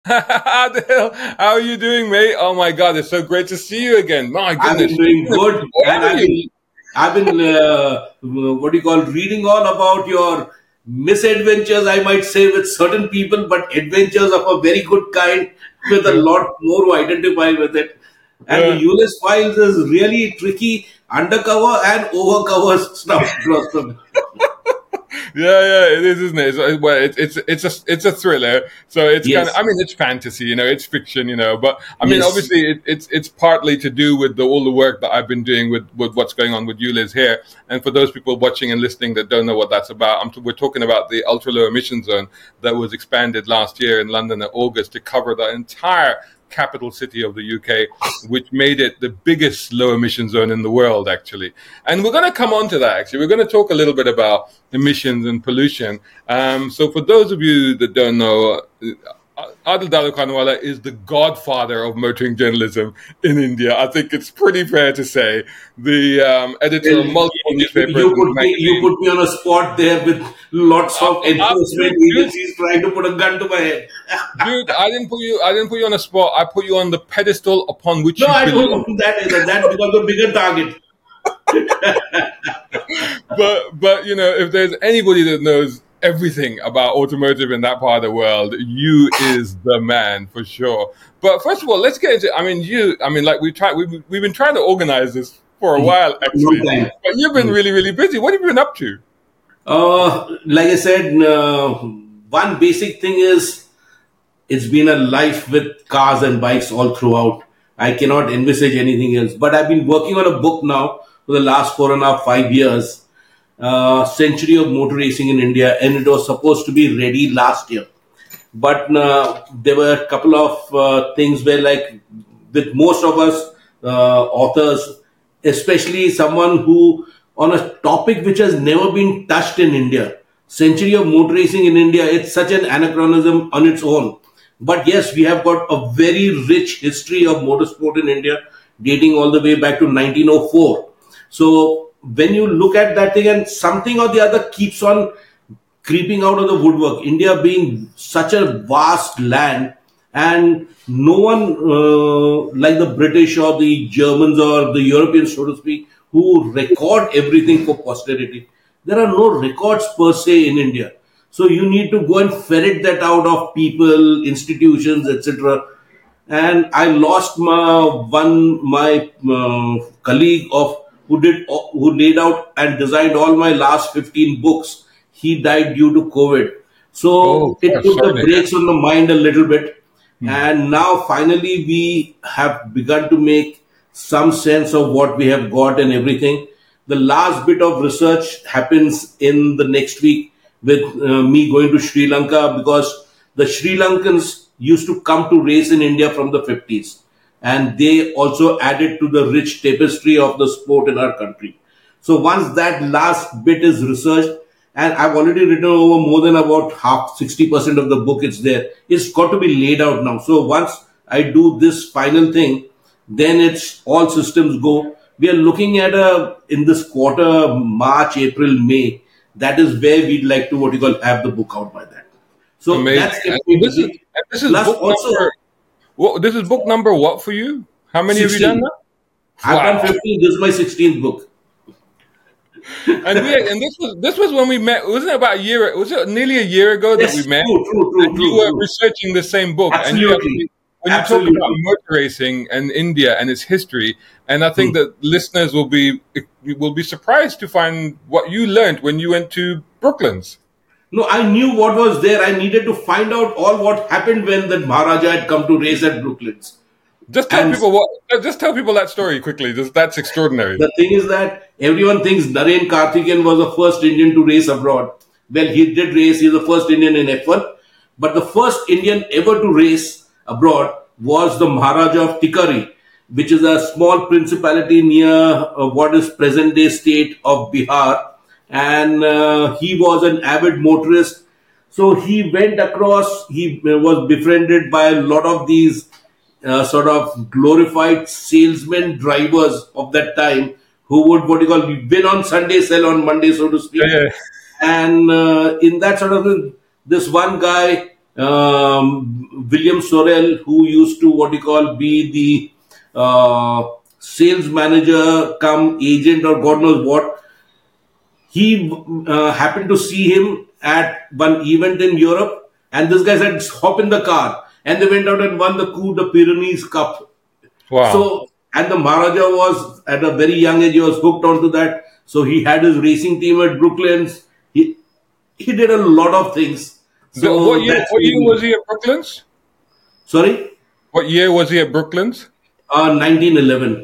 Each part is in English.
Adil, how are you doing, mate? Oh my God, it's so great to see you again. My I've goodness, been doing good, where and are you? I've been what do you call reading all about your misadventures, I might say, with certain people, but adventures of a very good kind, with a Yeah. lot more to identify with it. And the Yeah. ULS files is really tricky, undercover and overcover stuff across the. Yeah, it is, isn't it? It's a thriller. So it's kind of, Yes, I mean, it's fantasy, it's fiction, but I mean, yes. obviously, it's partly to do with all the work that I've been doing with what's going on with ULIZ here. And for those people watching and listening that don't know what that's about, we're talking about the ultra low emission zone that was expanded last year in London in August to cover the entire capital city of the UK, which made it the biggest low emission zone in the world, actually. And we're going to come on to that, actually. We're going to talk a little bit about emissions and pollution. So, for those of you that don't know, Adil Dalukhanwala is the godfather of motoring journalism in India. I think it's pretty fair to say. The editor Well, of multiple newspapers you and put magazines. me on a spot there with lots of enforcement Dude, agencies trying to put a gun to my head. dude, I didn't put you. I didn't put you on a spot. I put you on the pedestal upon which No, you I don't belong. want that either. That becomes a bigger target. But if there's anybody that knows everything about automotive in that part of the world, you is the man for sure. But first of all, let's get into. Like we've been trying to organize this for a while Long actually, time. but you've been really really busy. What have you been up to? Like I said, one basic thing is it's been a life with cars and bikes all throughout. I cannot envisage anything else. But I've been working on a book now for the last 4.5, 5 years, Century of Motor Racing in India, and it was supposed to be ready last year. But there were a couple of things where, like with most of us authors, especially someone who on a topic which has never been touched in India, century of motor racing in India, it's such an anachronism on its own. But yes, we have got a very rich history of motorsport in India, dating all the way back to 1904. So when you look at that thing, and something or the other keeps on creeping out of the woodwork. India being such a vast land, and no one like the British or the Germans or the Europeans, so to speak, who record everything for posterity. There are no records per se in India. So you need to go and ferret that out of people, institutions, etc. And I lost my colleague of who laid out and designed all my last 15 books. He died due to COVID, Oh so it gosh, put sorry the to hear. brakes on the mind a little bit. Hmm. And now finally we have begun to make some sense of what we have got and everything. The last bit of research happens in the next week with me going to Sri Lanka, because the Sri Lankans used to come to race in India from the 50s, and they also added to the rich tapestry of the sport in our country. So once that last bit is researched, and I've already written over more than about half 60% of the book, it's there. It's got to be laid out now. So once I do this final thing, then it's all systems go. We are looking at a in this quarter, March, April, May. That is where we'd like to what you call have the book out by that. So Amazing. that's kept And me this is busy. and this is Plus, book also number. What this is book number what for you? How many have you done 16. now? I've done Wow. 15. This is my 16th book. And this was when we met. Wasn't it about a year? Was it nearly a year ago that we Yes, met? true, true, true, And you true, were true. researching the same book. And Absolutely. when you talk about Absolutely. motor racing and India and its history, and I think Hmm. that listeners will be surprised to find what you learned when you went to Brooklands. No, I knew what was there. I needed to find out all what happened when the Maharaja had come to race at Brooklands. Just tell And people Just tell people that story quickly. That's extraordinary. the thing is that everyone thinks Naren Karthikeyan was the first Indian to race abroad. Well, he did race. He's the first Indian in F1. But the first Indian ever to race abroad was the Maharaja of Tikari, which is a small principality near what is present day state of Bihar. And he was an avid motorist. So he went across, he was befriended by a lot of these sort of glorified salesmen drivers of that time, who would what you call win on Sunday, sell on Monday, so to Yeah, speak. yeah. And in that sort of thing, this one guy, William Sorrell, who used to what you call be the sales manager, come agent, or God knows what. He happened to see him at one event in Europe, and this guy said, "Hop in the car," and they went out and won the Coupe de Pyrenees Cup. Wow. So, and the Maharaja was at a very young age, he was hooked onto that. So he had his racing team at Brooklands. He did a lot of things. What So year? that's What year really, was he at Brooklands? sorry, What year was he at Brooklands? 1911.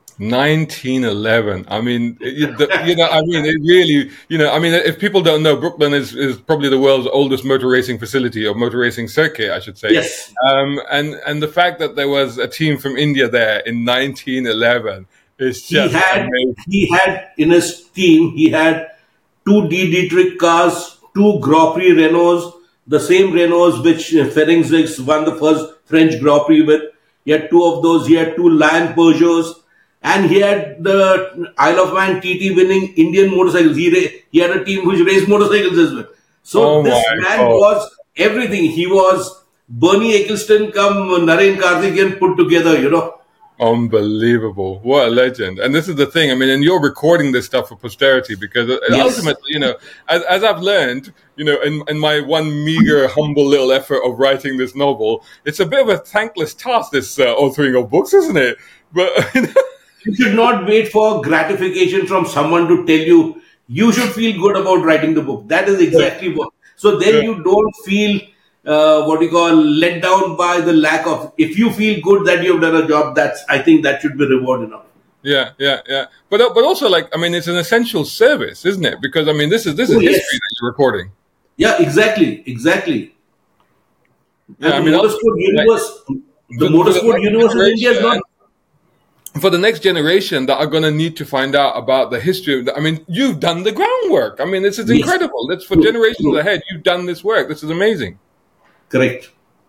1911. I mean, I mean, it really, I mean, if people don't know, Brooklyn is probably the world's oldest motor racing facility, or motor racing circuit, I should say. Yes, And the fact that there was a team from India there in 1911 is he just had amazing. he had in his team he had two D Dietrich cars, two Grand Prix Renaults, the same Renaults which Ferenc won the first French Grand Prix with. He had two of those. He had two Lion Peugeots, and he had the Isle of Man TT winning Indian motorcycles. He had a team which raced motorcycles as well. So Oh this my man God. was everything. He was Bernie Eccleston come Naren Karthikeyan put together. Unbelievable. What a legend. And this is the thing. I mean, and you're recording this stuff for posterity because Yes, ultimately, as I've learned, in my one meager, humble little effort of writing this novel, it's a bit of a thankless task, this authoring of books, isn't it? But, you should not wait for gratification from someone to tell you. You should feel good about writing the book. That is yeah, exactly what. So then yeah. you don't feel what you call let down by the lack of. If you feel good that you've done a job, I think that should be reward enough. Yeah, yeah, yeah. But also, like, I mean, it's an essential service, isn't it? Because I mean, this is Oh history yes, that you're recording. yeah, exactly, exactly. Yeah, And I mean, like the for the motorsport next universe in India is not. generation, for the next generation that are going to need to find out about the history of I mean, you've done the groundwork. I mean, this is Yes, incredible. It's for true, generations true, ahead. You've done this work. This is amazing. correct.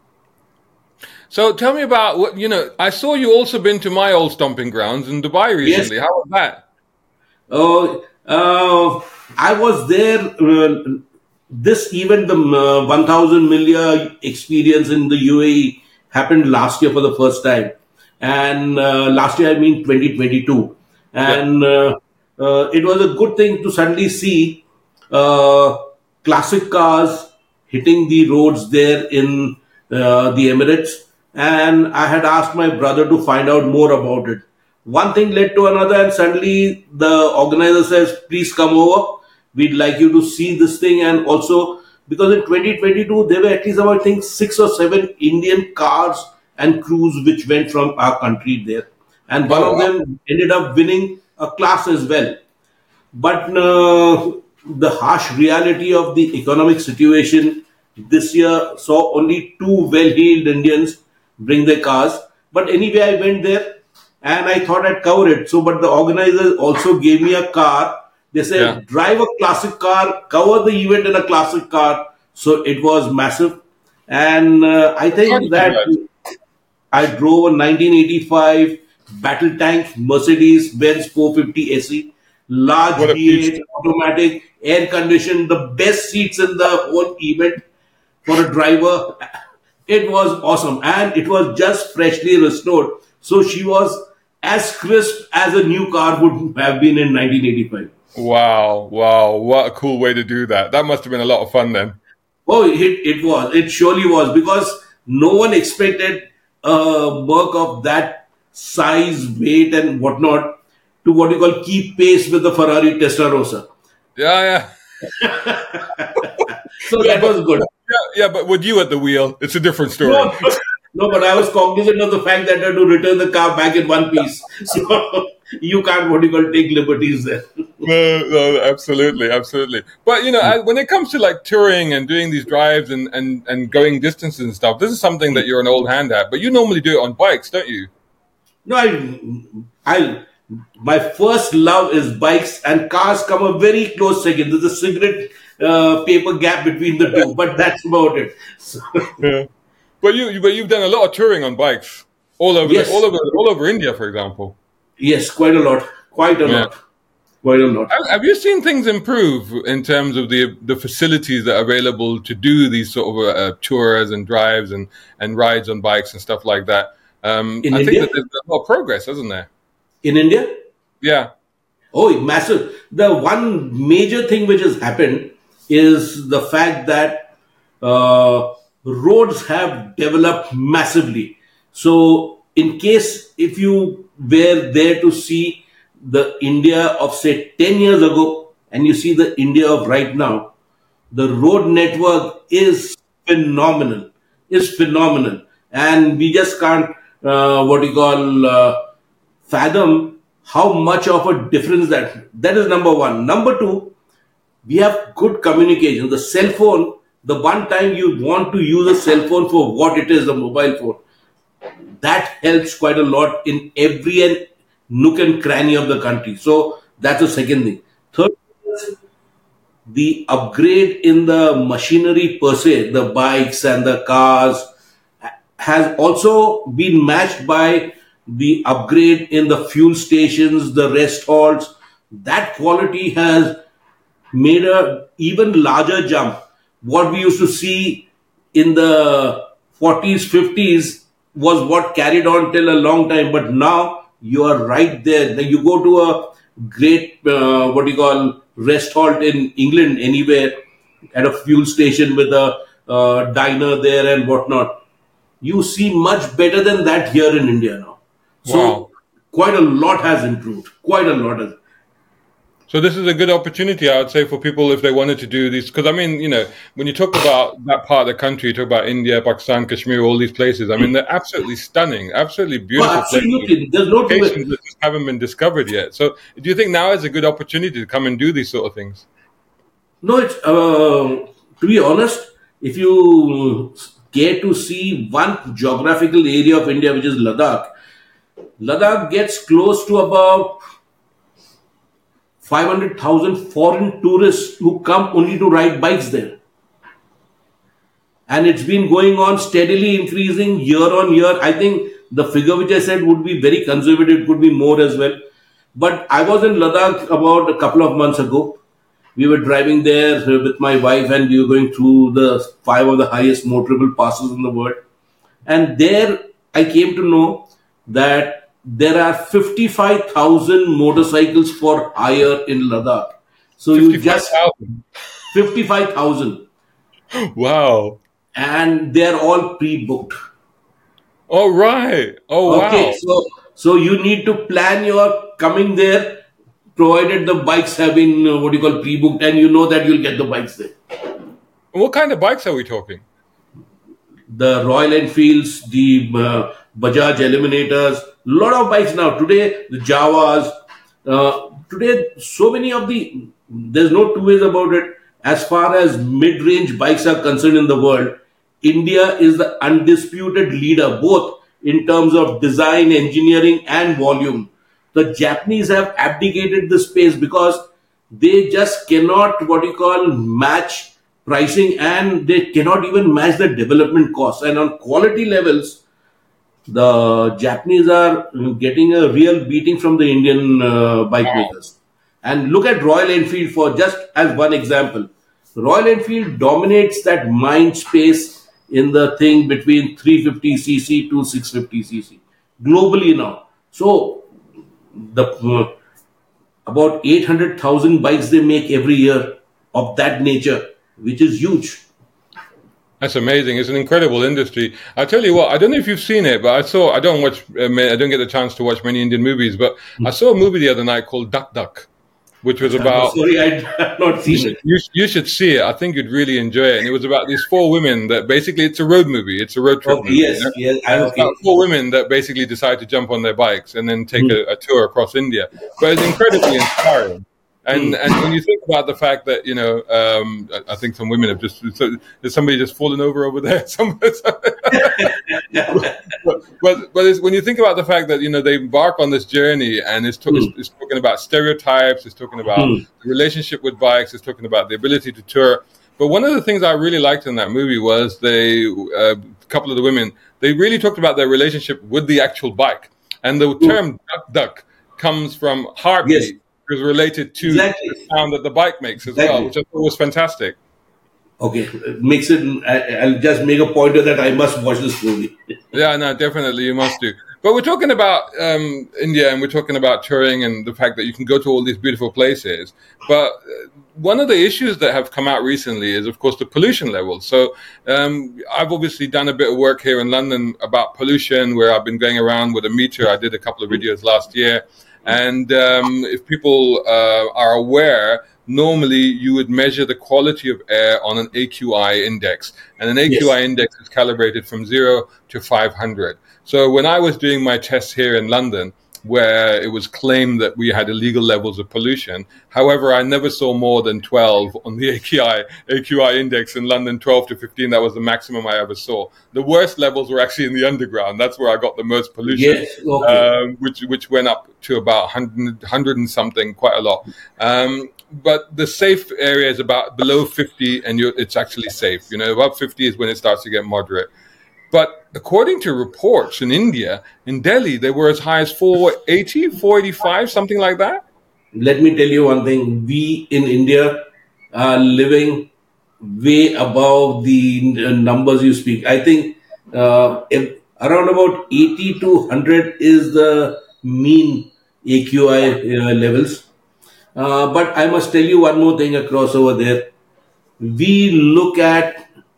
So tell me about I saw you also been to my old stomping grounds in Dubai Yes. recently. How was that? Oh, I was there. This event, the 1000 Milia experience in the UAE, happened last year for the first time. And last year, I mean 2022. Yeah. And it was a good thing to suddenly see uh, classic cars hitting the roads there in the Emirates. And I had asked my brother to find out more about it. One thing led to another, and suddenly the organizer says, "Please come over. We'd like you to see this thing." And also, because in 2022, there were at least about, I think, 6 or 7 Indian cars and crews which went from our country there. And one Oh of wow. them ended up winning a class as well. But the harsh reality of the economic situation this year saw only two well-heeled Indians bring their cars. But anyway, I went there and I thought I'd cover it. So, but the organizers also gave me a car. They Yeah. said, drive a classic car, cover the event in a classic car. So it was massive. And I How think did you that guys? I drove a 1985 battle tank Mercedes Benz 450 SE, large What a beast. V8, automatic, air conditioned, the best seats in the whole event for a driver. It was awesome, and it was just freshly restored. So she was as crisp as a new car would have been in 1985. Wow, wow, what a cool way to do that. That must have been a lot of fun then. Oh, it was. It surely was because no one expected a work of that size, weight, and whatnot to what you call keep pace with the Ferrari Testarossa. Yeah, yeah. So Yeah, that was good. but with you at the wheel, it's a different story. No, no, but I was cognizant of the fact that I had to return the car back in one piece. So you can't what you call take liberties there. No, no, absolutely, absolutely. But when it comes to like touring and doing these drives and going distances and stuff, this is something that you're an old hand at. But you normally do it on bikes, don't you? No, my first love is bikes, and cars come a very close second. There's a cigarette paper gap between the two, but that's about it. So, Yeah. But you've done a lot of touring on bikes all over yes, all over India, for example. yes, quite a lot, quite a Yeah. lot. quite a lot. Have you seen things improve in terms of the facilities that are available to do these sort of tours and drives and rides on bikes and stuff like that? In I think India? that there's a lot of progress, isn't there? In India? Yeah. Oh, massive. The one major thing which has happened is the fact that roads have developed massively. So, in case if you were there to see the India of say 10 years ago and you see the India of right now, the road network is phenomenal, and we just can't fathom how much of a difference that is. Number one. Number two, we have good communication. The cell phone, the one time you want to use a cell phone for what it is, a mobile phone, that helps quite a lot in every and nook and cranny of the country. So that's the second thing. Third, the upgrade in the machinery per se, the bikes and the cars, has also been matched by the upgrade in the fuel stations, the rest halts. That quality has made a even larger jump. What we used to see in the 40s, 50s was what carried on till a long time. But now you are right there. Now you go to a great, rest halt in England, anywhere, at a fuel station with a diner there and whatnot. You see much better than that here in India now. So Wow. quite a lot has improved. Quite a lot has. So this is a good opportunity, I would say, for people if they wanted to do these. Because I mean, when you talk about that part of the country, you talk about India, Pakistan, Kashmir, all these places. I mean, they're absolutely stunning, absolutely beautiful Absolutely. places. There's no two Locations that just haven't been discovered yet. So do you think now is a good opportunity to come and do these sort of things? No, it's to be honest, if you care to see one geographical area of India, which is Ladakh, Ladakh gets close to about 500,000 foreign tourists who come only to ride bikes there. And it's been going on steadily increasing year on year. I think the figure which I said would be very conservative, it could be more as well. But I was in Ladakh about a couple of months ago. We were driving there with my wife and we were going through the 5 of the highest motorable passes in the world. And there I came to know that there are 55,000 motorcycles for hire in Ladakh. So you just 55,000. 55,000, Wow. and they're all pre-booked. All right. Oh, Okay, wow. so you need to plan your coming there, provided the bikes have been pre-booked, and you know that you'll get the bikes there. What kind of bikes are we talking? The Royal Enfields, the Bajaj Eliminators, lot of bikes now. Today, the Jawas. Today, so many of there's no two ways about it. As far as mid-range bikes are concerned in the world, India is the undisputed leader, both in terms of design, engineering, and volume. The Japanese have abdicated the space because they just cannot match pricing, and they cannot even match the development costs. And on quality levels, the Japanese are getting a real beating from the Indian bike makers. And look at Royal Enfield for just as one example. Royal Enfield dominates that mind space in the thing between 350cc to 650cc globally now. So the about 800,000 bikes they make every year of that nature, which is huge. That's amazing. It's an incredible industry. I tell you what, I don't know if you've seen it, but I don't get the chance to watch many Indian movies, but I saw a movie the other night called Duck Duck, which was about... Sorry, I have not seen it. You should see it. I think you'd really enjoy it. And it was about these 4 women that basically, it's a road movie. It's a road trip movie. Yes, yes. And it's about 4 women that basically decide to jump on their bikes and then take a tour across India. But it's incredibly inspiring. And when you think about the fact that, I think some women have there's somebody just fallen over there. But when you think about the fact that, they embark on this journey and it's talking about stereotypes, it's talking about the relationship with bikes, it's talking about the ability to tour. But one of the things I really liked in that movie was a couple of the women, they really talked about their relationship with the actual bike. And the term duck duck comes from heartbeat. Yes. is related to Exactly. the sound that the bike makes as well, Exactly. which I thought was fantastic. Okay, makes it. I'll just make a point of that. I must watch this movie. Yeah, no, definitely you must do. But we're talking about India, and we're talking about touring and the fact that you can go to all these beautiful places. But one of the issues that have come out recently is, of course, the pollution levels. So I've obviously done a bit of work here in London about pollution, where I've been going around with a meter. I did a couple of videos last year. And if people are aware, normally you would measure the quality of air on an AQI index. And an AQI Yes. index is calibrated from 0 to 500. So when I was doing my tests here in London, where it was claimed that we had illegal levels of pollution. However, I never saw more than 12 on the AQI index in London, 12 to 15. That was the maximum I ever saw. The worst levels were actually in the underground. That's where I got the most pollution, Yes. Okay. which went up to about 100 and something, quite a lot. But the safe area is about below 50, and it's actually safe. Above 50 is when it starts to get moderate. But according to reports in India, in Delhi, they were as high as 480, 485, something like that. Let me tell you one thing. We in India are living way above the numbers you speak. I think if around about 80 to 100 is the mean AQI levels. But I must tell you one more thing across over there. We look at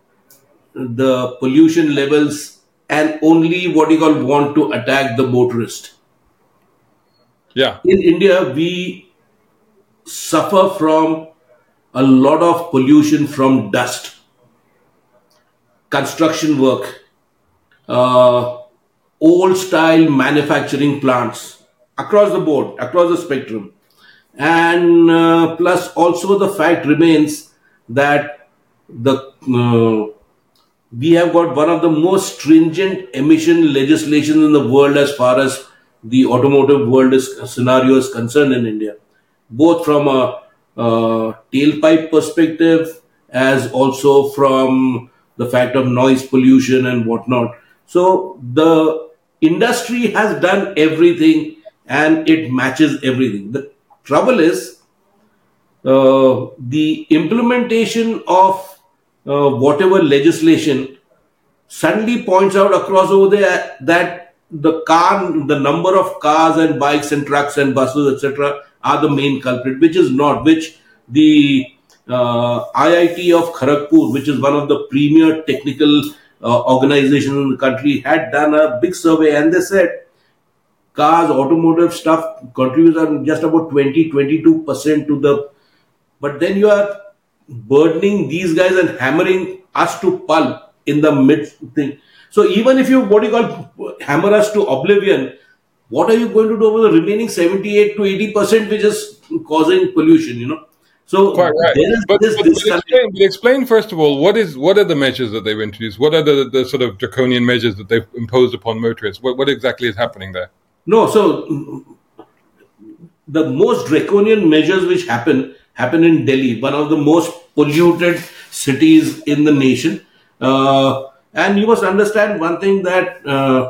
the pollution levels and only what you call want to attack the motorist. Yeah, In India, we suffer from a lot of pollution from dust, construction work, uh, old style manufacturing plants across the board, across the spectrum. And plus, also the fact remains that the we have got one of the most stringent emission legislation in the world as far as the automotive world scenario is concerned in India, both from a tailpipe perspective as also from the fact of noise pollution and whatnot. So the industry has done everything and it matches everything. The trouble is the implementation of whatever legislation suddenly points out across over there that the number of cars and bikes and trucks and buses, etc., are the main culprit, which is not, which the IIT of Kharagpur, which is one of the premier technical organizations in the country, had done a big survey and they said cars, automotive stuff contributes on just about 20-22% to the. But then you are burdening these guys and hammering us to pulp in the mid thing. So even if you what do you call hammer us to oblivion, what are you going to do with the remaining 78 to 80% which is causing pollution? quite So right. there is But, this but, but, disconnect. explain, but explain first of all, what are the measures that they've introduced? What are the sort of draconian measures that they've imposed upon motorists? What exactly is happening there? No, so the most draconian measures which happen in Delhi, one of the most polluted cities in the nation. And you must understand one thing that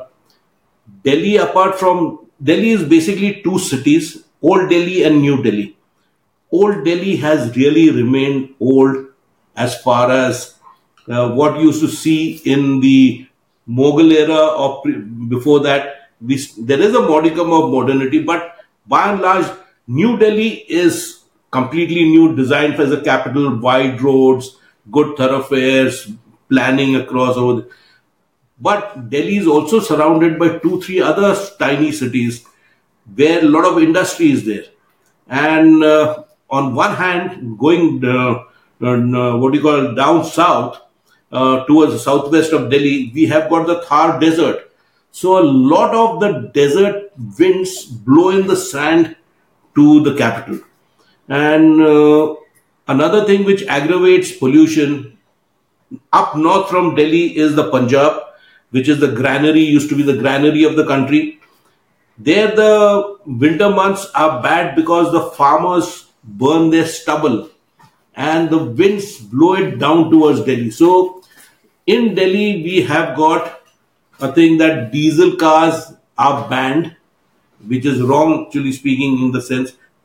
Delhi, apart from Delhi, is basically two cities: Old Delhi and New Delhi. Old Delhi has really remained old as far as what you used to see in the Mughal era or before that. There is a modicum of modernity, but by and large, New Delhi is completely new, designed as a capital, wide roads, good thoroughfares, planning across over. But Delhi is also surrounded by two, three other tiny cities where a lot of industry is there. And on one hand, going what do you call down south towards the southwest of Delhi, we have got the Thar Desert. So a lot of the desert winds blow in the sand to the capital. And another thing which aggravates pollution up north from Delhi is the Punjab, which is the granary, used to be the granary of the country. There, the winter months are bad because the farmers burn their stubble and the winds blow it down towards Delhi. So, in Delhi, we have got a thing that diesel cars are banned, which is wrong, actually speaking, in the sense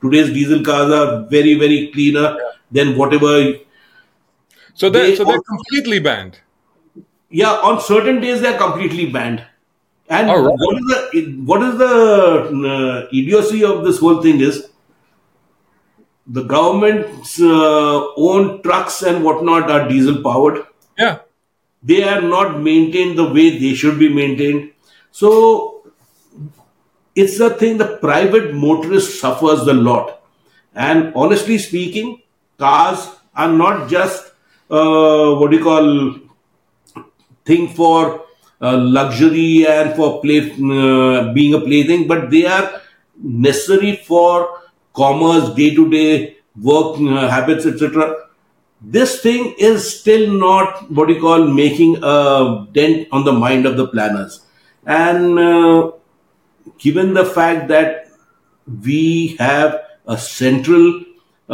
Today's diesel cars are very, very cleaner than whatever So they're completely banned. yeah, on certain days they are completely banned. All And right. what is the idiocy of this whole thing is the government's own trucks and whatnot are diesel powered. Yeah. They are not maintained the way they should be maintained. So it's the thing the private motorist suffers a lot. And honestly speaking, cars are not just what do you call thing for luxury and for play being a plaything, but they are necessary for commerce, day to day work habits, etc. This thing is still not what you call making a dent on the mind of the planners. And given the fact that we have a central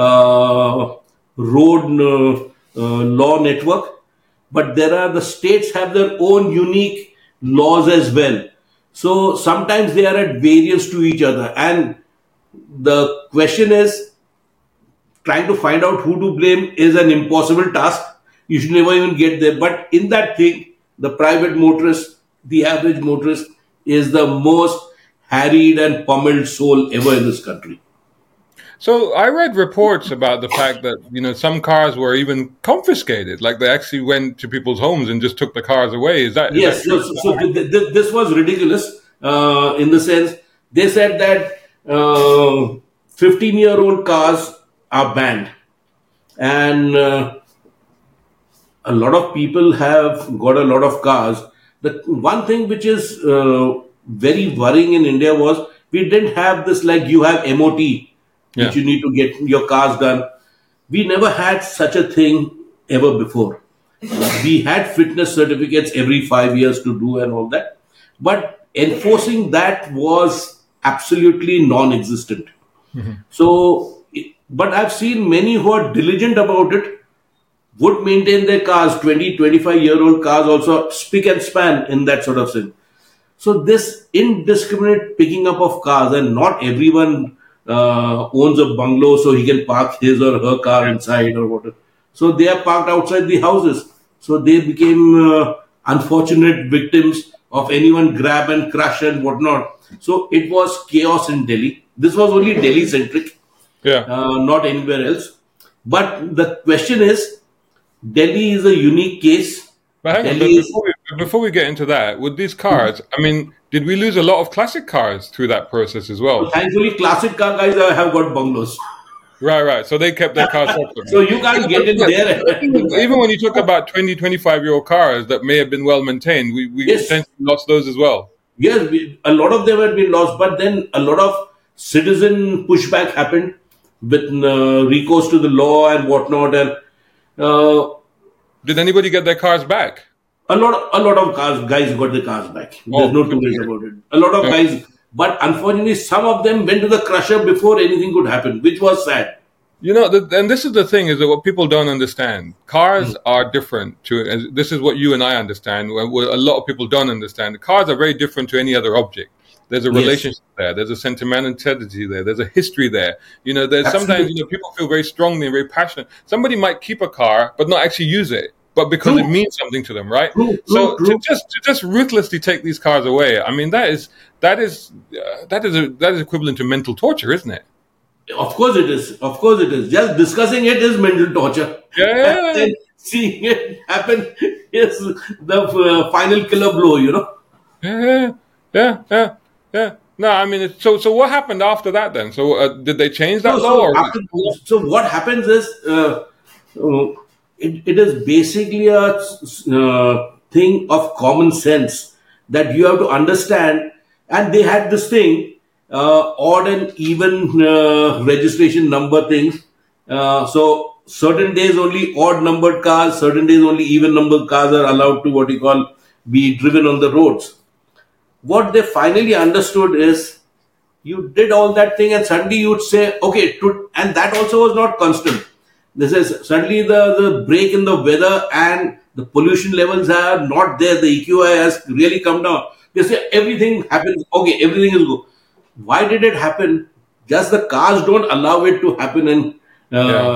road law network, but there are the states have their own unique laws as well. So sometimes they are at variance to each other, and the question is trying to find out who to blame is an impossible task. You should never even get there. But in that thing, the private motorist, the average motorist, is the most harried and pummeled soul ever in this country. So I read reports about the fact that some cars were even confiscated, like they actually went to people's homes and just took the cars away. Is that Yes, true? this was ridiculous in the sense they said that 15-year-old cars are banned, and a lot of people have got a lot of cars. The one thing which is very worrying in India was we didn't have this like you have MOT, which Yeah. you need to get your cars done. We never had such a thing ever before. We had fitness certificates every 5 years to do and all that, but enforcing that was absolutely non-existent. So, but I've seen many who are diligent about it would maintain their cars, 20, 25-year-old cars also spick and span in that sort of thing. So this indiscriminate picking up of cars, and not everyone owns a bungalow so he can park his or her car inside or whatever. So they are parked outside the houses. So they became unfortunate victims of anyone grab and crush and whatnot. So it was chaos in Delhi. This was only Delhi centric, Yeah. not anywhere else. But the question is, Delhi is a unique case. But hang on, Delhi is before we get into that, with these cars, I mean, did we lose a lot of classic cars through that process as well? thankfully classic car guys have got bungalows. Right, right. So they kept their cars separate. So you can't get in there. Even when you talk about 20, 25-year-old cars that may have been well maintained, we Yes, essentially lost those as well. yes, a lot of them had been lost, but then a lot of citizen pushback happened with recourse to the law and whatnot, and uh, Did anybody get their cars back? a lot of cars guys got the cars back. There's Oh, no good two to ways hear. about it. A lot of Yeah. guys, but unfortunately, some of them went to the crusher before anything could happen, which was sad. And this is the thing is that what people don't understand. Cars are different and this is what you and I understand. What a lot of people don't understand. Cars are very different to any other object. There's a Yes, relationship there. There's a sentimentality there. There's a history there. There's sometimes, absolutely people feel very strongly and very passionate. Somebody might keep a car, but not actually use it, but because it true, means something to them, right? true, true, So true. to just ruthlessly take these cars away, I mean, that is equivalent to mental torture, isn't it? Of course it is. Of course it is. Just discussing it is mental torture. Yeah, And yeah, yeah. then seeing it happen is the final killer blow. Yeah, yeah, yeah, yeah, yeah. No, I mean, so what happened after that then? So did they change So, that law, so or after, so what happens is it is basically a thing of common sense that you have to understand. And they had this thing, odd and even registration number things. So certain days only odd numbered cars, certain days only even numbered cars are allowed to what you call be driven on the roads. What they finally understood is you did all that thing and suddenly you'd say, okay, and that also was not constant. This is suddenly the break in the weather and the pollution levels are not there. The EQI has really come down. They say everything happens. Okay, everything is good. Why did it happen? Just the cars don't allow it to happen, and Yeah.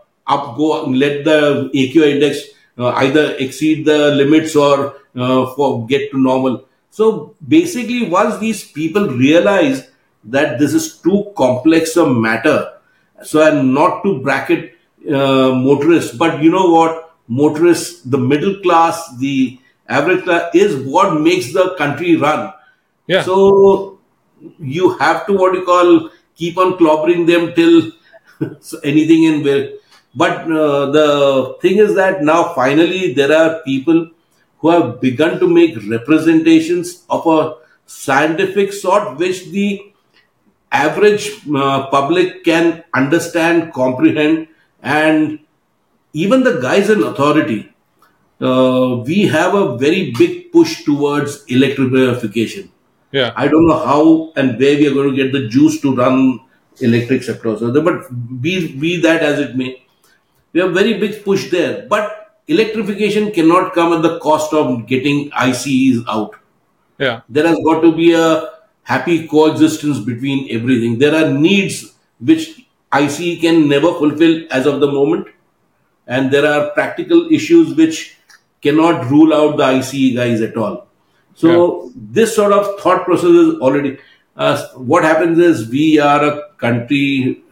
let the AQI index either exceed the limits or for get to normal. So basically, once these people realize that this is too complex a matter, so and not to bracket motorists, but you know what, motorists, the middle class, the average class is what makes the country run. Yeah. So you have to, what you call, keep on clobbering them till anything in where. But the thing is that now finally there are people who have begun to make representations of a scientific sort which the average public can understand, comprehend, and even the guys in authority. We have a very big push towards electrification. Yeah. I don't know how and where we are going to get the juice to run electrics across. But be that as it may, we have very big push there. But electrification cannot come at the cost of getting ICEs out. Yeah. There has got to be a happy coexistence between everything. There are needs which ICE can never fulfill as of the moment, and there are practical issues which cannot rule out the ICE guys at all. Yeah. So this sort of thought process is already. What happens is we are a country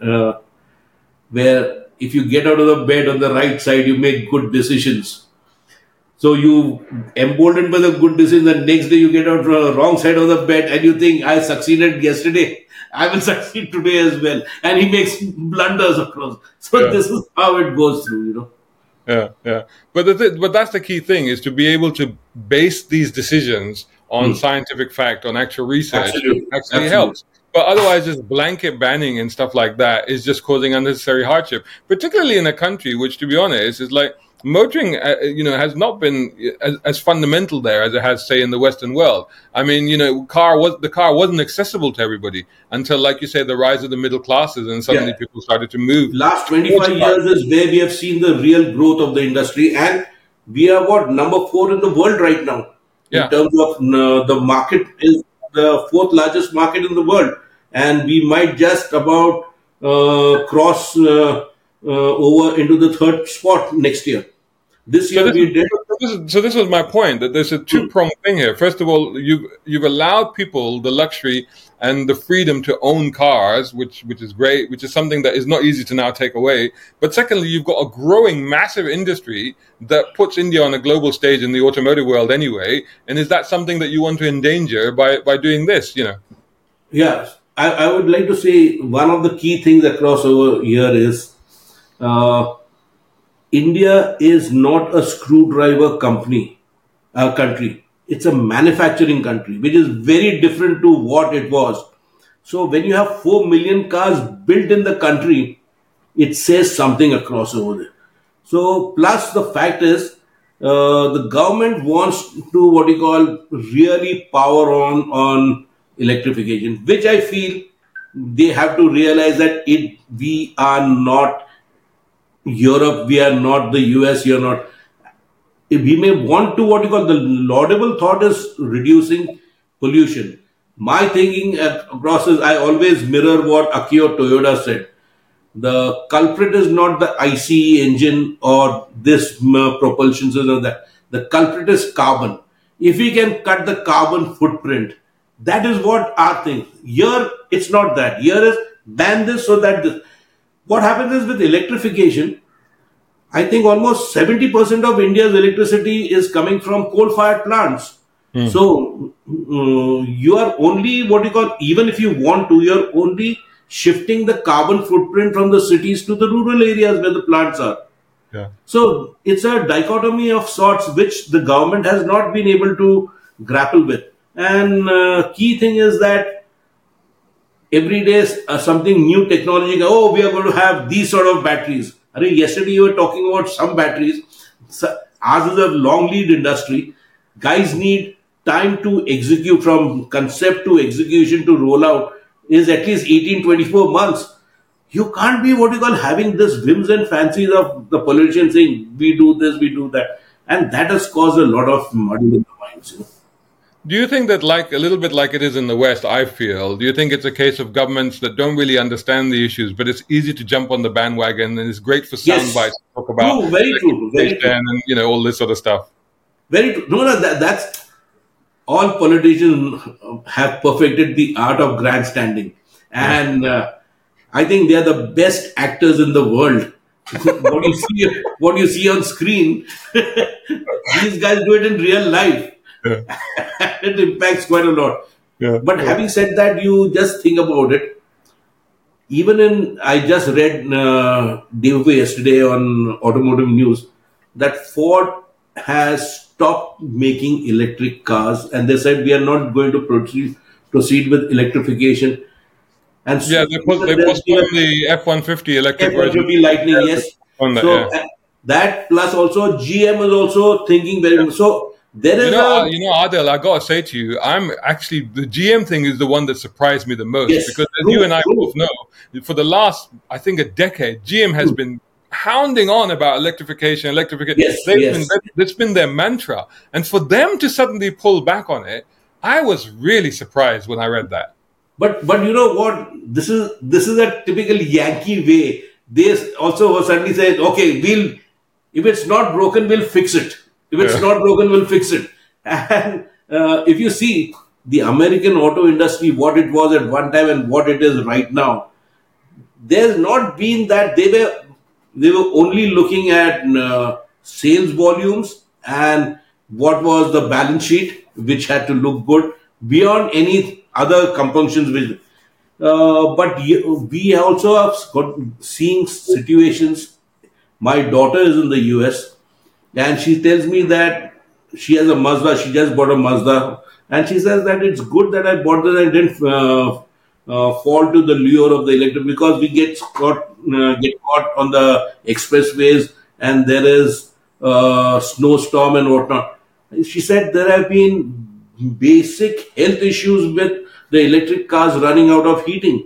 where if you get out of the bed on the right side, you make good decisions. So you emboldened by the good decision, the next day you get out from the wrong side of the bed and you think, I succeeded yesterday, I will succeed today as well. And he makes blunders across. So Yeah. this is how it goes through, Yeah, yeah. But that's the key thing, is to be able to base these decisions on scientific fact, on actual research, Absolutely. actually Absolutely. helps. But otherwise, just blanket banning and stuff like that is just causing unnecessary hardship, particularly in a country which, to be honest, is like motoring, has not been as fundamental there as it has, say, in the Western world. I mean, the car wasn't accessible to everybody until, like you say, the rise of the middle classes, and suddenly Yeah. people started to move. Last 25 years is where we have seen the real growth of the industry, and we are number 4 in the world right now in Yeah. terms of the market is the 4th largest market in the world, and we might just about cross over into the 3rd spot next year. This So year this, we did. so this was my point, that there's a two-pronged thing here. First of all, you've allowed people the luxury and the freedom to own cars, which is great, which is something that is not easy to now take away. But secondly, you've got a growing massive industry that puts India on a global stage in the automotive world anyway. And is that something that you want to endanger by doing this? Yeah, I would like to say one of the key things across over here is India is not a screwdriver country. It's a manufacturing country, which is very different to what it was. So when you have 4 million cars built in the country, it says something across over there. So plus the fact is, the government wants to, what you call, really power on electrification, which I feel they have to realize that we are not Europe, we are not the US, you are not. We may want to, what you call, the laudable thought is reducing pollution. My thinking across is, I always mirror what Akio Toyoda said. The culprit is not the ICE engine or this propulsion system. That the culprit is carbon. If we can cut the carbon footprint, that is what our thing. Here, it's not that. Here is ban this so that this. What happens is with electrification, I think almost 70% of India's electricity is coming from coal-fired plants. So you are only, what you call, even if you want to, you're only shifting the carbon footprint from the cities to the rural areas where the plants are. Yeah. So it's a dichotomy of sorts which the government has not been able to grapple with. And key thing is that every day is something new technology. Oh, we are going to have these sort of batteries. Yesterday you were talking about some batteries. Ours is a long lead industry. Guys need time to execute, from concept to execution to rollout is at least 18-24 months. You can't be, what you call, having this whims and fancies of the politicians saying we do this, we do that, and that has caused a lot of mud in the minds. Do you think that, like a little bit like it is in the West, I feel, do you think it's a case of governments that don't really understand the issues, but it's easy to jump on the bandwagon and it's great for sound bites Yes, to talk about true, very true, very electrification true, and all this sort of stuff? very true. No, no, that's all politicians have perfected the art of grandstanding, Yeah. and I think they are the best actors in the world. What you see on screen, these guys do it in real life. Yeah. It impacts quite a lot. Yeah. But having said that, you just think about it. Even in, I just read day before yesterday on automotive news that Ford has stopped making electric cars, and they said we are not going to proceed with electrification. And Yeah, so, they postponed the F-150 electric version. F-150 Lightning, yes. On that, So yeah. that plus also GM is also thinking very much. So there is Adel, I gotta say to you, I'm actually the GM thing is the one that surprised me the most yes, because, as you true, and I true, both know, for the last I think a decade, GM has true. been hounding on about electrification, electrification. Yes, yes. That's been their mantra, and for them to suddenly pull back on it, I was really surprised when I read that. But you know what? This is a typical Yankee way. They also suddenly say, okay, we'll if it's not broken, we'll fix it. If it's Yeah, not broken, we'll fix it. And if you see the American auto industry, what it was at one time and what it is right now, there's not been that they were only looking at sales volumes and what was the balance sheet, which had to look good beyond any other compunctions. But we also have got seeing situations. My daughter is in the US, and she tells me that she has a Mazda. She just bought a Mazda, and she says that it's good that I bought this and didn't fall to the lure of the electric because we get caught on the expressways, and there is snowstorm and whatnot. She said there have been basic health issues with the electric cars running out of heating.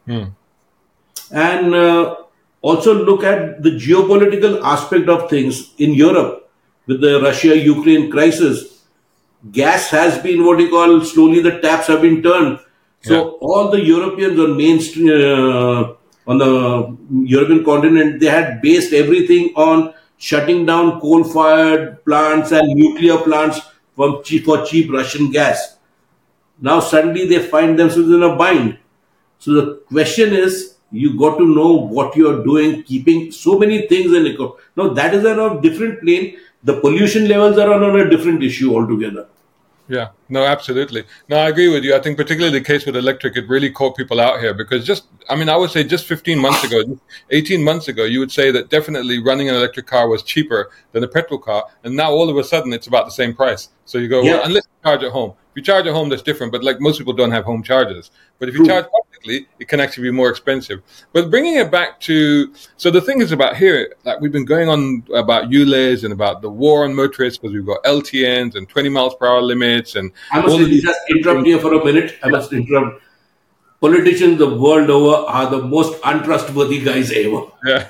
And also look at the geopolitical aspect of things in Europe with the Russia-Ukraine crisis. Gas has been what you call slowly the taps have been turned. yeah, So all the Europeans on mainstream on the European continent, they had based everything on shutting down coal-fired plants and nuclear plants for cheap Russian gas. Now suddenly they find themselves in a bind. So the question is, you got to know what you are doing, keeping so many things in eco. Now that is on a different plane. The pollution levels are on a different issue altogether. yeah. No, absolutely. No, I agree with you. I think particularly the case with electric, it really caught people out here because I would say just 15 months ago, 18 months ago, you would say that definitely running an electric car was cheaper than a petrol car. And now all of a sudden it's about the same price. So you go, well, Yeah, unless you charge at home. If you charge at home, that's different. But like most people don't have home chargers. But if you true. charge publicly, it can actually be more expensive. But bringing it back to, so the thing is about here, like we've been going on about ULEZ and about the war on motorists because we've got LTNs and 20 miles per hour limits and I must all of these just interrupt here for a minute. I must interrupt. Politicians the world over are the most untrustworthy guys ever. yeah.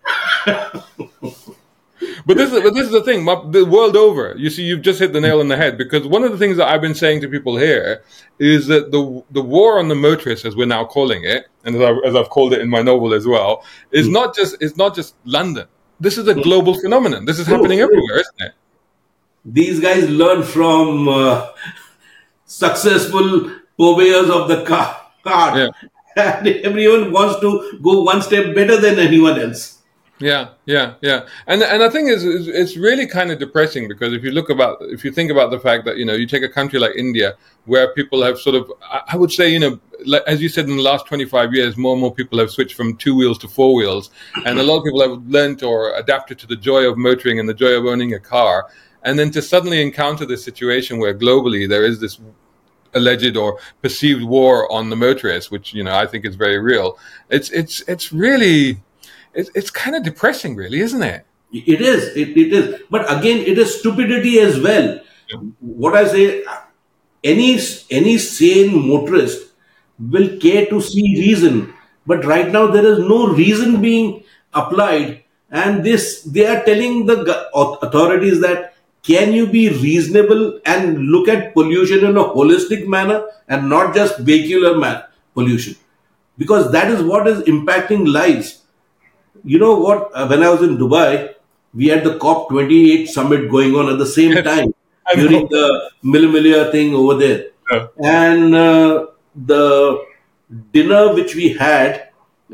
But this is the thing, the world over. You see, you've just hit the nail on the head because one of the things that I've been saying to people here is that the war on the motorists, as we're now calling it, and as I've called it in my novel as well, is not just London. This is a global phenomenon. This is True, happening true. everywhere, isn't it? These guys learn from successful purveyors of the card, Yeah. and everyone wants to go one step better than anyone else. Yeah, yeah, yeah, and I think it's really kind of depressing because if you think about the fact that you take a country like India where people have sort of I would say like, as you said in the last 25 years more and more people have switched from two wheels to four wheels, and a lot of people have learned or adapted to the joy of motoring and the joy of owning a car, and then to suddenly encounter this situation where globally there is this alleged or perceived war on the motorists, which I think is very real. It's really. It's kind of depressing, really, isn't it? It is. It is. But again, it is stupidity as well. Yeah. What I say, any sane motorist will care to see reason. But right now, there is no reason being applied, and they are telling the authorities that can you be reasonable and look at pollution in a holistic manner and not just vehicular pollution? Because that is what is impacting lives. You know what? When I was in Dubai, we had the COP28 summit going on at the same time I during know. the Millimelia thing over there. Yeah. And the dinner which we had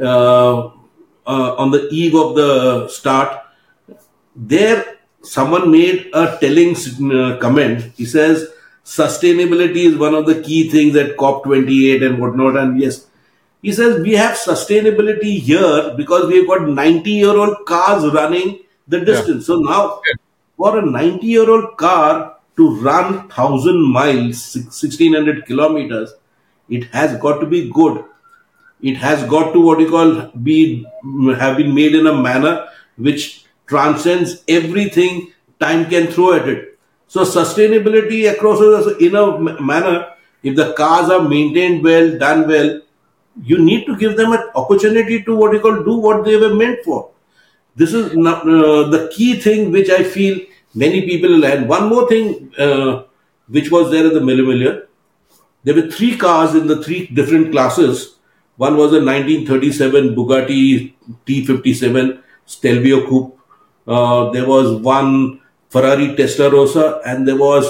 on the eve of the start, there someone made a telling comment. He says sustainability is one of the key things at COP28 and whatnot. And yes, he says we have sustainability here because we've got 90-year-old cars running the Yeah. distance. So now, for a 90-year-old car to run 1,000 miles, 1,600 kilometers, it has got to be good. It has got to what you call be have been made in a manner which transcends everything time can throw at it. So sustainability across in a manner, if the cars are maintained well, done well, you need to give them an opportunity to what you call do what they were meant for. This is not, the key thing which I feel many people. And one more thing which was there at the Millimeter, there were three cars in the three different classes. One was a 1937 Bugatti T57 Stelvio Coupe. There was one Ferrari Testarossa, and there was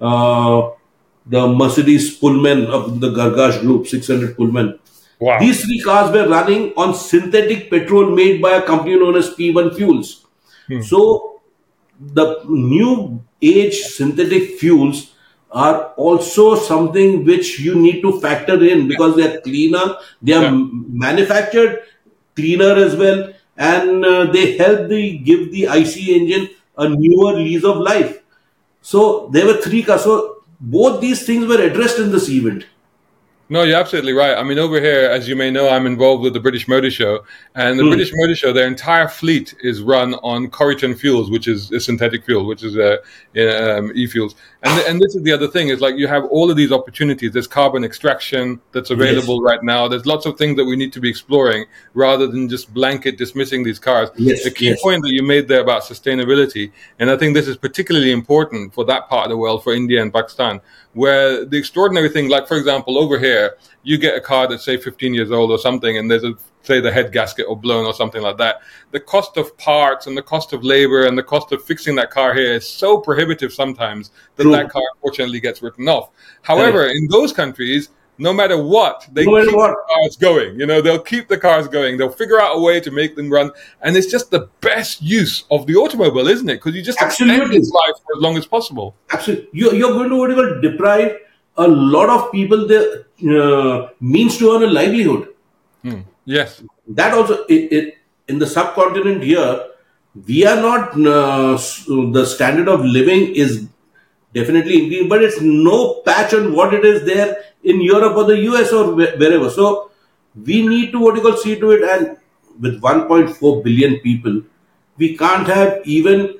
the Mercedes Pullman of the Gargash Group 600 Pullman. Wow. These three cars were running on synthetic petrol made by a company known as P1 Fuels. So the new age synthetic fuels are also something which you need to factor in because they are cleaner, they are Yeah. manufactured cleaner as well, and they help give the IC engine a newer lease of life. So there were three cars. So both these things were addressed in this event. No, you're absolutely right. I mean, over here, as you may know, I'm involved with the British Motor Show. And the British Motor Show, their entire fleet is run on Corrigan fuels, which is a synthetic fuel, which is e-fuels. And this is the other thing, is like you have all of these opportunities. There's carbon extraction that's available right now. There's lots of things that we need to be exploring rather than just blanket dismissing these cars. Yes, The key yes. point that you made there about sustainability, and I think this is particularly important for that part of the world, for India and Pakistan, where the extraordinary thing, like for example, over here, you get a car that's say 15 years old or something, and there's say the head gasket or blown or something like that. The cost of parts and the cost of labor and the cost of fixing that car here is so prohibitive sometimes that True. that car unfortunately gets written off. However, in those countries, no matter what, they No matter keep what. the cars going. You know, they'll keep the cars going. They'll figure out a way to make them run. And it's just the best use of the automobile, isn't it? Because you just extend Absolutely. its life for as long as possible. Absolutely. You're going to what you call deprive a lot of people the means to earn a livelihood. Yes. That also, in the subcontinent here, we are not, the standard of living is definitely increasing, but it's no patch on what it is there in Europe or the US or wherever. So we need to what you call see to it, and with 1.4 billion people, we can't have even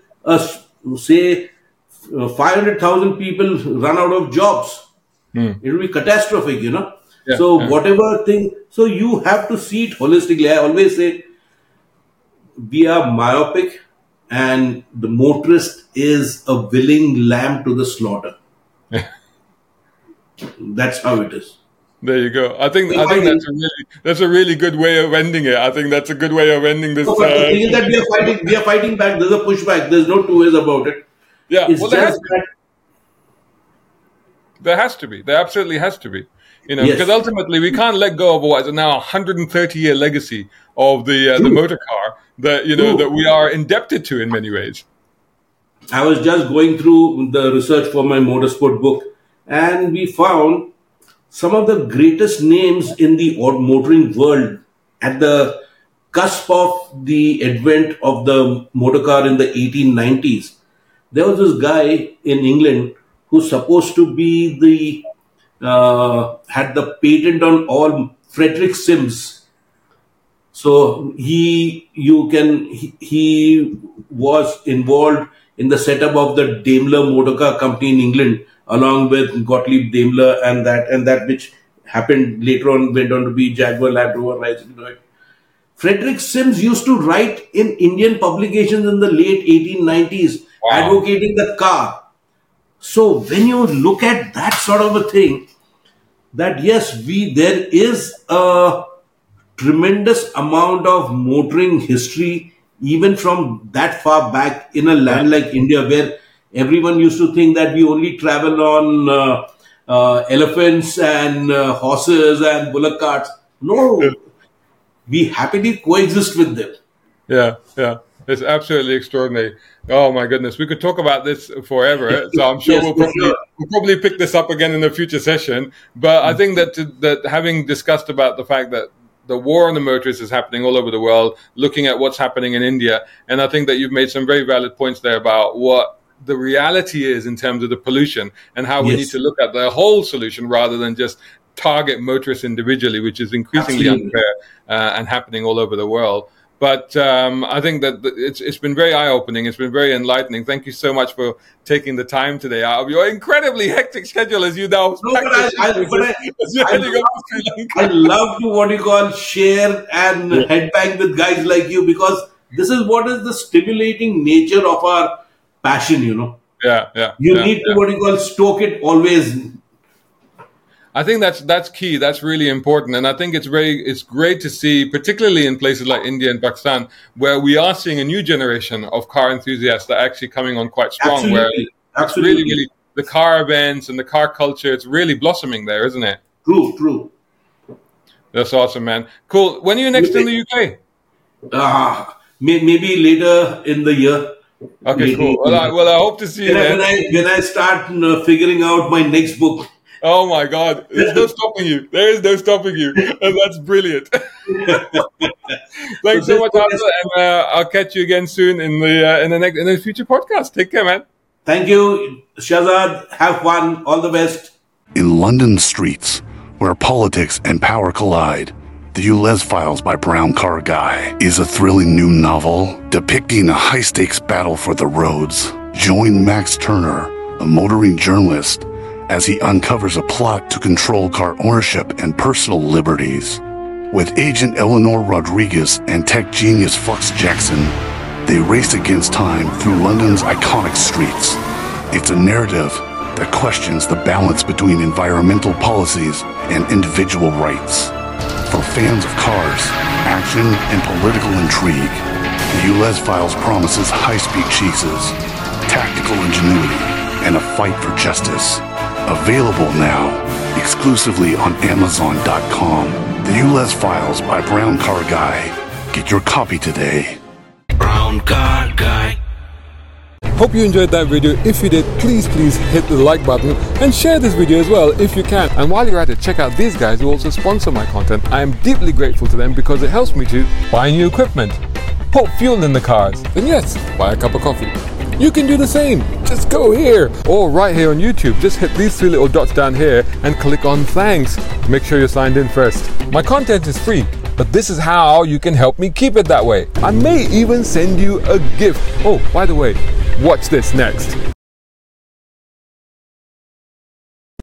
say 500,000 people run out of jobs. It will be catastrophic, you know. Yeah, So yeah. whatever thing, so you have to see it holistically. I always say we are myopic, and the motorist is a willing lamb to the slaughter. That's how it is. There you go. I think that's a really good way of ending it. I think that's a good way of ending this. So, but the thing is that we are fighting back. There's a pushback. There's no two ways about it. Yeah, It's well, just that there has to be. There absolutely has to be. You know, Yes. because ultimately we can't let go of what is now a 130-year legacy of the motor car that True. that we are indebted to in many ways. I was just going through the research for my motorsport book, and we found some of the greatest names in the motoring world at the cusp of the advent of the motor car in the 1890s. There was this guy in England who's supposed to be the had the patent on all, Frederick Sims. So he was involved in the setup of the Daimler motor car company in England, along with Gottlieb Daimler, and that which happened later on went on to be Jaguar Land Rover Rolls-Royce. Frederick Sims used to write in Indian publications in the late 1890s, advocating the car. So when you look at that sort of a thing, that yes, there is a tremendous amount of motoring history, even from that far back in a land like India, where everyone used to think that we only travel on elephants and horses and bullock carts. No, we happily coexist with them. Yeah, yeah. It's absolutely extraordinary. Oh my goodness, we could talk about this forever. So I'm sure we'll probably pick this up again in a future session. But I think that having discussed about the fact that the war on the motorists is happening all over the world, looking at what's happening in India, and I think that you've made some very valid points there about what the reality is in terms of the pollution and how we need to look at the whole solution rather than just target motorists individually, which is increasingly unfair and happening all over the world. But I think that it's been very eye-opening. It's been very enlightening. Thank you so much for taking the time today out of your incredibly hectic schedule, as you know. I love to share and headbang with guys like you, because this is what is the stimulating nature of our passion. You need to stoke it always. I think that's key. That's really important, and I think it's great to see, particularly in places like India and Pakistan, where we are seeing a new generation of car enthusiasts that are actually coming on quite strong. Absolutely. It's really the car events and the car culture. It's really blossoming there, isn't it? True. That's awesome, man. Cool. When are you next in the UK? Maybe later in the year. Okay, cool. Well, I hope to see you there. When I start figuring out my next book. Oh my God! There's no stopping you. There is no stopping you, and that's brilliant. Thanks so much, Hamza, and I'll catch you again soon in the future podcast. Take care, man. Thank you, Shahzad. Have fun. All the best. In London streets, where politics and power collide, The Ulez Files by Brown Car Guy is a thrilling new novel depicting a high-stakes battle for the roads. Join Max Turner, a motoring journalist, as he uncovers a plot to control car ownership and personal liberties. With agent Eleanor Rodriguez and tech genius Flux Jackson, they race against time through London's iconic streets. It's a narrative that questions the balance between environmental policies and individual rights. For fans of cars, action, and political intrigue, The Ulez Files promises high-speed chases, tactical ingenuity, and a fight for justice. Available now, exclusively on Amazon.com. The Ulez Files by Brown Car Guy. Get your copy today. Brown Car Guy. Hope you enjoyed that video. If you did, please hit the like button and share this video as well if you can. And while you're at it, check out these guys who also sponsor my content. I am deeply grateful to them because it helps me to buy new equipment, put fuel in the cars, and yes, buy a cup of coffee. You can do the same. Just go here or right here on YouTube. Just hit these three little dots down here and click on thanks. Make sure you're signed in first. My content is free, but this is how you can help me keep it that way. I may even send you a gift. Oh, by the way, watch this next.